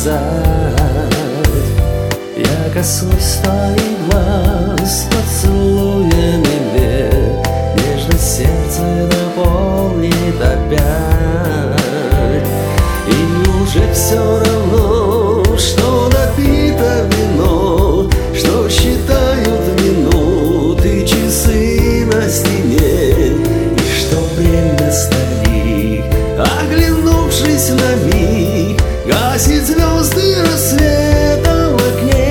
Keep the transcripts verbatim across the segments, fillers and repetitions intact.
сказать. Я коснусь твоих глаз поцелуями век, нежность сердце наполнит опять. И уже все равно, что допито вино, что считают минуты часы на стене, и что время старик, оглянувшись на миг, гасит звезды рассвета в окне.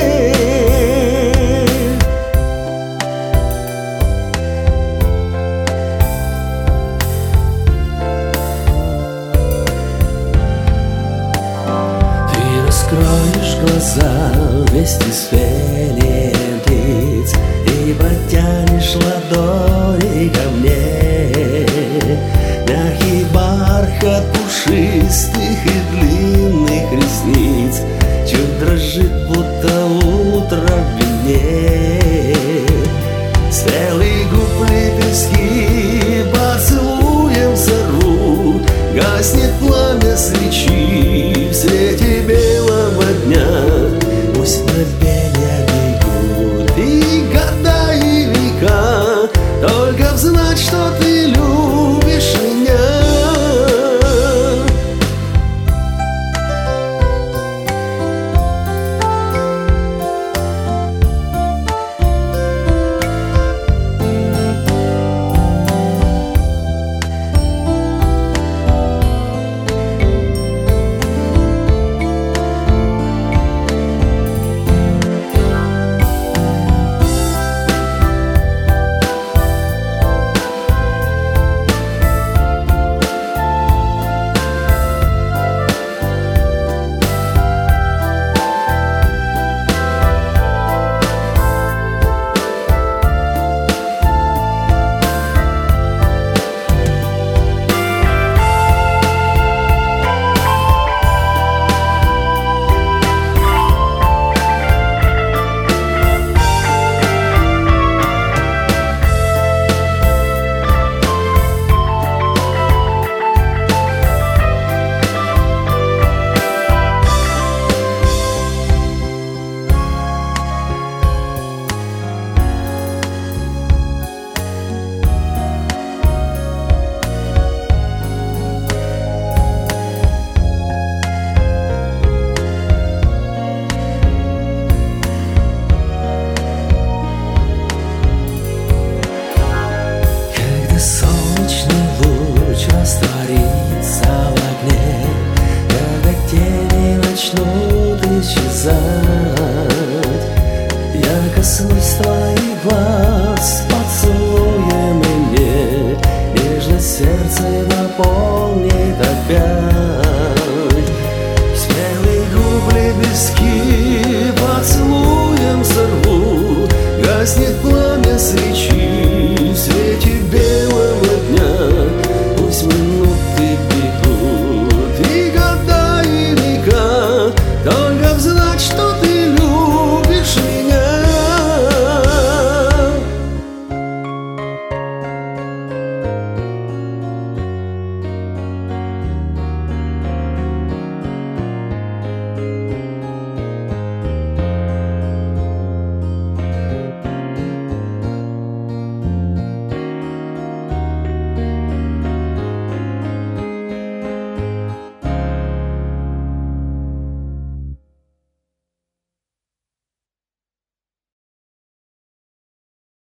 Ты раскроешь глаза вместе с пением птиц и протянешь ладони ко мне. Мягкий бархат пушистых и длинных ресниц чуть дрожит, будто утро в вине. Спелый губ лепестки поцелуем сорву, гаснет пламя свечи в свете белого дня. Пусть мгновения бегут и года, и века, только знать, что ты любишь меня. Растворится в огне, когда тени начнут исчезать. Я коснусь твоих глаз поцелуем, и мне нежность сердце наполнит опять. Смелый губ лепестки поцелуем сорву, гаснет пламя свечи в свете белого дня. Пусть минуты бегут и года, и века, только знать, что